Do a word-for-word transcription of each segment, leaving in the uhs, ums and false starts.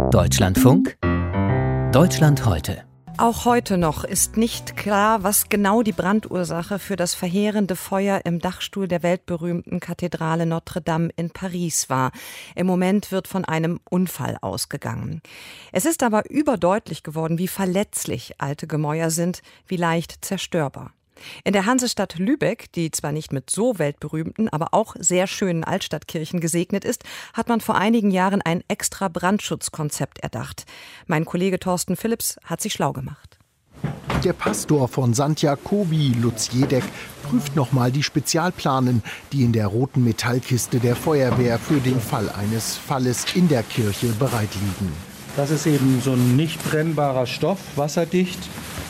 Deutschlandfunk Deutschland heute. Auch heute noch ist nicht klar, was genau die Brandursache für das verheerende Feuer im Dachstuhl der weltberühmten Kathedrale Notre-Dame in Paris war. Im Moment wird von einem Unfall ausgegangen. Es ist aber überdeutlich geworden, wie verletzlich alte Gemäuer sind, wie leicht zerstörbar. In der Hansestadt Lübeck, die zwar nicht mit so weltberühmten, aber auch sehr schönen Altstadtkirchen gesegnet ist, hat man vor einigen Jahren ein extra Brandschutzkonzept erdacht. Mein Kollege Thorsten Philipps hat sich schlau gemacht. Der Pastor von Sankt Jacobi, Lutz Jedeck, prüft nochmal die Spezialplanen, die in der roten Metallkiste der Feuerwehr für den Fall eines Falles in der Kirche bereit liegen. Das ist eben so ein nicht brennbarer Stoff, wasserdicht,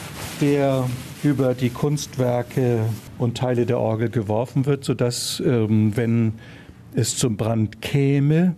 der über die Kunstwerke und Teile der Orgel geworfen wird, sodass, ähm, wenn es zum Brand käme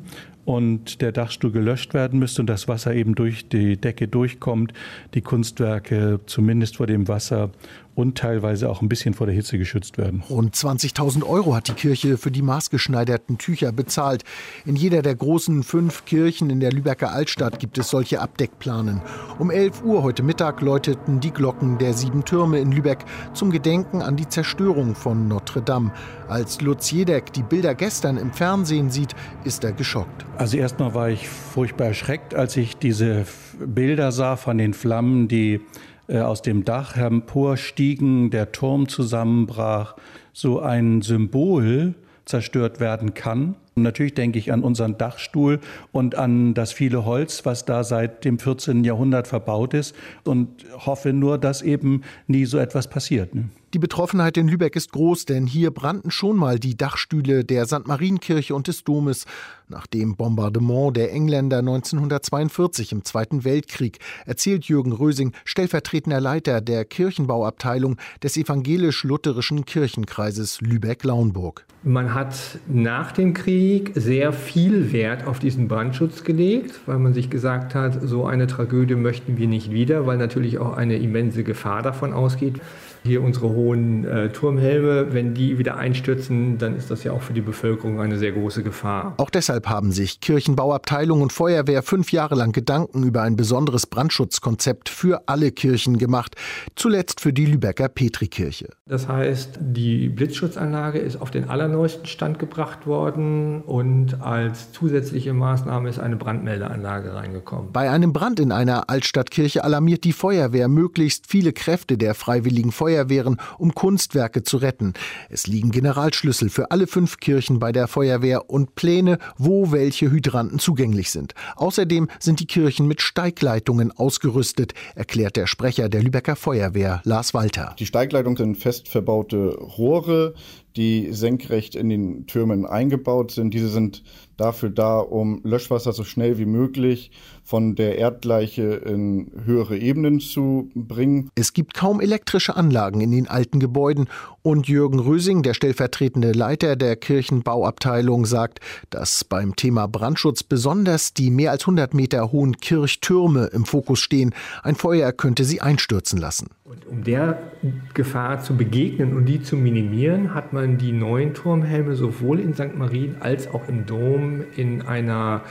und der Dachstuhl gelöscht werden müsste und das Wasser eben durch die Decke durchkommt, die Kunstwerke zumindest vor dem Wasser und teilweise auch ein bisschen vor der Hitze geschützt werden. Rund zwanzigtausend Euro hat die Kirche für die maßgeschneiderten Tücher bezahlt. In jeder der großen fünf Kirchen in der Lübecker Altstadt gibt es solche Abdeckplanen. Um elf Uhr heute Mittag läuteten die Glocken der sieben Türme in Lübeck zum Gedenken an die Zerstörung von Notre-Dame. Als Lutz Jedeck die Bilder gestern im Fernsehen sieht, ist er geschockt. Also erstmal war ich furchtbar erschreckt, als ich diese Bilder sah von den Flammen, die aus dem Dach emporstiegen, der Turm zusammenbrach, so ein Symbol zerstört werden kann. Und natürlich denke ich an unseren Dachstuhl und an das viele Holz, was da seit dem vierzehnten Jahrhundert verbaut ist, und hoffe nur, dass eben nie so etwas passiert. Ne? Die Betroffenheit in Lübeck ist groß, denn hier brannten schon mal die Dachstühle der Sankt Marienkirche und des Domes nach dem Bombardement der Engländer neunzehnhundertzweiundvierzig im Zweiten Weltkrieg, erzählt Jürgen Rösing, stellvertretender Leiter der Kirchenbauabteilung des evangelisch-lutherischen Kirchenkreises Lübeck-Lauenburg. Man hat nach dem Krieg sehr viel Wert auf diesen Brandschutz gelegt, weil man sich gesagt hat, so eine Tragödie möchten wir nicht wieder, weil natürlich auch eine immense Gefahr davon ausgeht. Hier unsere hohen äh, Turmhelme, wenn die wieder einstürzen, dann ist das ja auch für die Bevölkerung eine sehr große Gefahr. Auch deshalb haben sich Kirchenbauabteilung und Feuerwehr fünf Jahre lang Gedanken über ein besonderes Brandschutzkonzept für alle Kirchen gemacht, zuletzt für die Lübecker Petrikirche. Das heißt, die Blitzschutzanlage ist auf den allerneuesten Stand gebracht worden und als zusätzliche Maßnahme ist eine Brandmeldeanlage reingekommen. Bei einem Brand in einer Altstadtkirche alarmiert die Feuerwehr möglichst viele Kräfte der freiwilligen Feuerwehr Feuerwehren, um Kunstwerke zu retten. Es liegen Generalschlüssel für alle fünf Kirchen bei der Feuerwehr und Pläne, wo welche Hydranten zugänglich sind. Außerdem sind die Kirchen mit Steigleitungen ausgerüstet, erklärt der Sprecher der Lübecker Feuerwehr, Lars Walter. Die Steigleitungen sind fest verbaute Rohre, die senkrecht in den Türmen eingebaut sind. Diese sind dafür da, um Löschwasser so schnell wie möglich von der Erdleiche in höhere Ebenen zu bringen. Es gibt kaum elektrische Anlagen in den alten Gebäuden und Jürgen Rösing, der stellvertretende Leiter der Kirchenbauabteilung, sagt, dass beim Thema Brandschutz besonders die mehr als hundert Meter hohen Kirchtürme im Fokus stehen. Ein Feuer könnte sie einstürzen lassen. Und um der Gefahr zu begegnen und die zu minimieren, hat man die neuen Turmhelme sowohl in Sankt Marien als auch im Dom in einer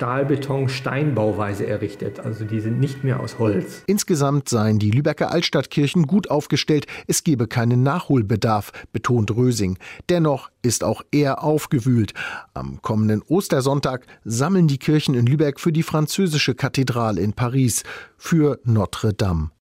Stahlbeton-Steinbauweise errichtet. Also die sind nicht mehr aus Holz. Insgesamt seien die Lübecker Altstadtkirchen gut aufgestellt. Es gebe keinen Nachholbedarf, betont Rösing. Dennoch ist auch er aufgewühlt. Am kommenden Ostersonntag sammeln die Kirchen in Lübeck für die französische Kathedrale in Paris, für Notre-Dame.